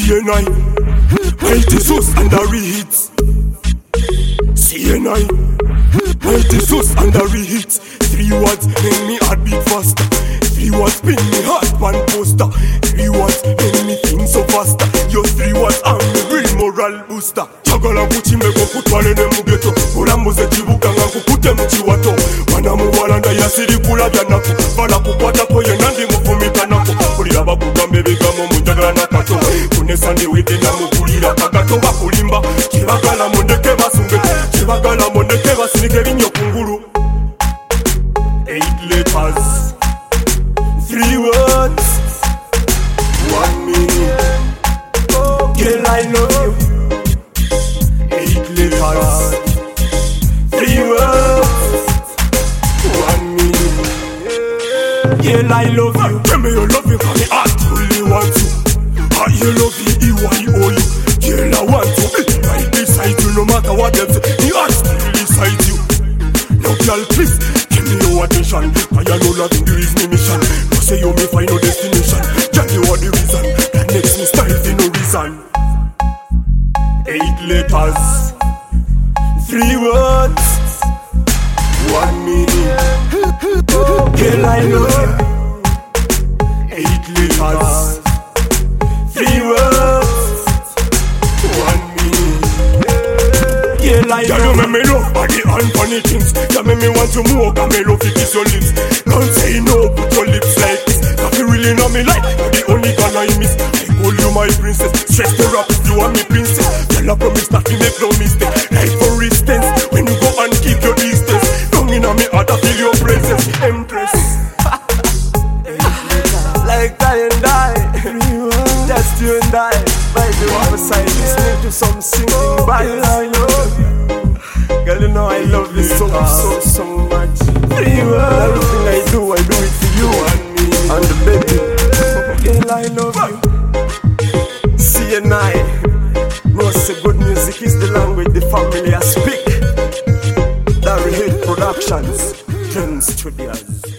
CNI, Mighty Sus and the re-hits. CNI, Mighty Sus and the re-hits. 3 words make me heartbeat faster. 3 words pin me heart one poster. 3 words make me think so faster. Your 3 words are me real moral booster. Chagala kuchimeko kutwalene mugeto. Kulambuze chibuka nga kukute mchiwato. Wana muwalanda yasiri kula byanako. Vala kukwata koye nandi mufumita nako. Kulira bakugambe bigamo munjagala nakato. Kunesandi wite na mukulira kagato bakulimba. Chibagala mondeke basunge. Chibagala mondeke basinike binyo kunguru. 8 letters, 3 words, 1 minute. Girl, I love you. 8 letters, 3 words, 1 minute. Girl, I love you. Tell me you love me, cause me heart truly want you. How you love me, EYO you. Girl, I want to be right beside you, no matter what them say. Me heart still beside you. Now, girl, please. Give me your attention, I know loving you is my mission. No say you may find no destination. Tell you what the reason that makes me style for no reason. 8 letters, 3 words, 1 minute. Girl, I love you. 8 letters, 3 words, 1 minute. Girl, I love you. You make me love body and funny things. You make me want to more, cause me love to kiss your lips. Don't say no, put your lips like this. Cause you really know me like you're the only girl I miss. I call you my princess, stress the rap if you are me princess. Girl, I promise not to make no mistake. Like for instance, when you go and keep your distance, down in me heart I feel your presence, empress. Like die and die, just you and I. By the riverside, listening to some singing vibes. I love you. Girl, you know I love this so much. Everything I do it for you and the baby. Girl, I love you. CNI, no say good music is the language the family I speak. That we hate productions, Ken Studios.